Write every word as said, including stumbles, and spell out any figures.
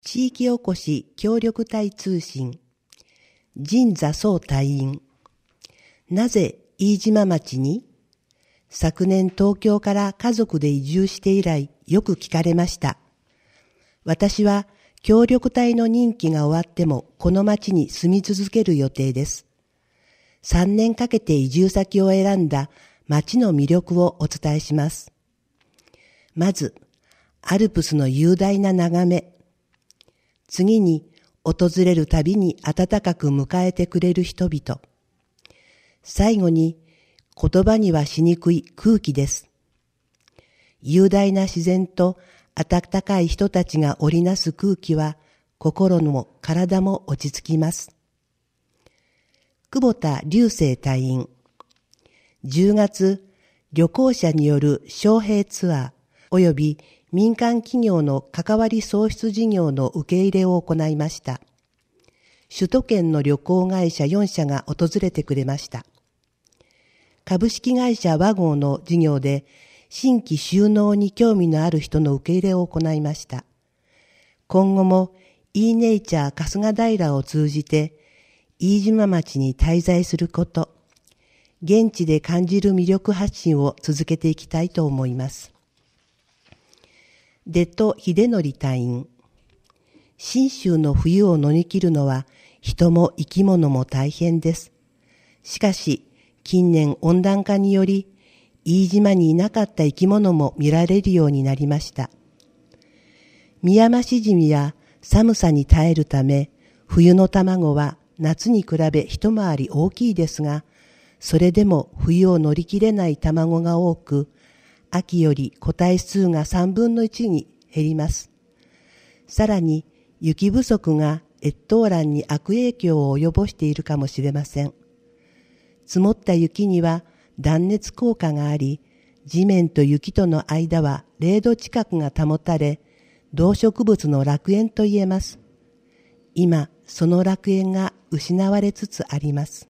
地域おこし協力隊通信神座総隊員。なぜ飯島町に？昨年東京から家族で移住して以来よく聞かれました。私は協力隊の任期が終わってもこの町に住み続ける予定です。さんねんかけて移住先を選んだ町の魅力をお伝えします。まず、アルプスの雄大な眺め。次に、訪れるたびに温かく迎えてくれる人々。最後に、言葉にはしにくい空気です。雄大な自然と温かい人たちが織りなす空気は、心も体も落ち着きます。久保田隆生隊員。じゅうがつ、旅行者による招聘ツアー及び民間企業の関わり創出事業の受け入れを行いました。首都圏の旅行会社よんしゃが訪れてくれました。株式会社ワゴーの事業で新規就農に興味のある人の受け入れを行いました。今後も e ネイチャー春日平を通じて飯島町に滞在すること、現地で感じる魅力発信を続けていきたいと思います。出戸秀則隊員。信州の冬を乗り切るのは人も生き物も大変です。しかし近年温暖化により飯島にいなかった生き物も見られるようになりました。ミヤマシジミや寒さに耐えるため冬の卵は夏に比べ一回り大きいですが、それでも冬を乗り切れない卵が多く、秋より個体数がさんぶんのいちに減ります。さらに雪不足が越冬卵に悪影響を及ぼしているかもしれません。積もった雪には断熱効果があり、地面と雪との間はれいど近くが保たれ、動植物の楽園と言えます。今、その楽園が失われつつあります。